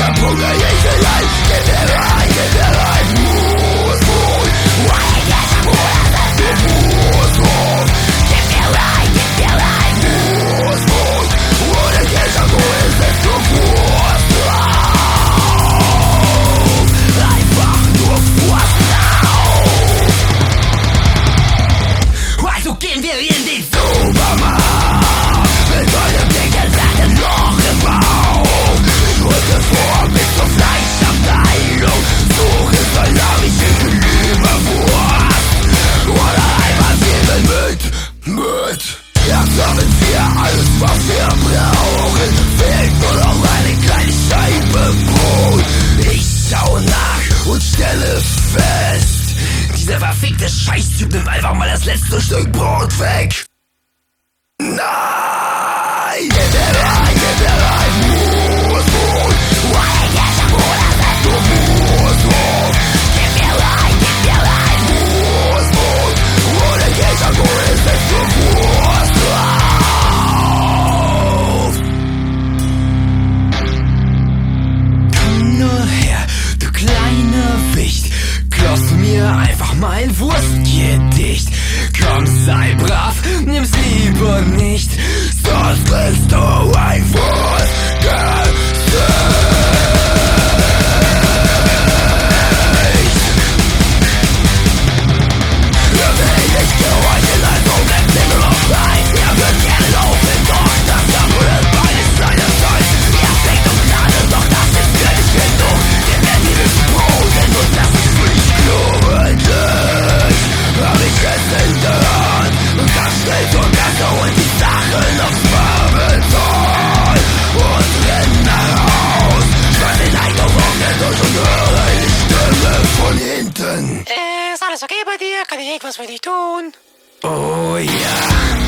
hab Hunger, ich will rein, gib mir rein, gib mir rein. Fußmut, ich hab Hunger, das ist Fußmut. Gib mir rein, Fußmut. Ohne Geld am Boden ist du Fuß drauf. Einfach nur Fuß drauf. Also gehen wir in den Supermarkt. Mit einem dicken satten Loch im Bauch. Ich rücke vor bis zur Fleischabteilung. Suche Salami, Chicken, Leberwurst. Oder einmal Zwiebeln mit. Jetzt haben wir alles, was wir brauchen. Fehlt nur noch eine kleine Scheibe Brot. Ich schau nach und stelle fest, dieser verfickte Scheißtyp nimmt einfach mal das letzte Stück Brot weg. Nein! Gib mir rein, Fußmut. Ich hab Hunger, das ist du Fußmut. Gib mir rein, Fußmut. Ohne Geld am Boden ist du Fuß drauf. Komm nur her, du kleine Wicht. Klaus mir einfach mein Wurstgedicht. Komm, sei brav, nimm's lieber nicht, sonst kriegst du ein Wurstgesicht. Ich geh heute leid, so bleibt mir nur noch Zeit. Er wird gerne laufen, doch das Bein ist seine Zeit. Er fängt um Gnade, doch das ist mir nicht genug. Gib mir dieses Brot, denn nur das ist für dich glorreich. Hab ich es in der Hand und ganz schnell zur Kasse und die Sachen aufs Farbental und renn nach Haus. Schmeiß den Einkauf durch und höre die Stimme von hinten. Ist alles okay bei dir? Kann ich irgendwas für dich tun? Oh ja.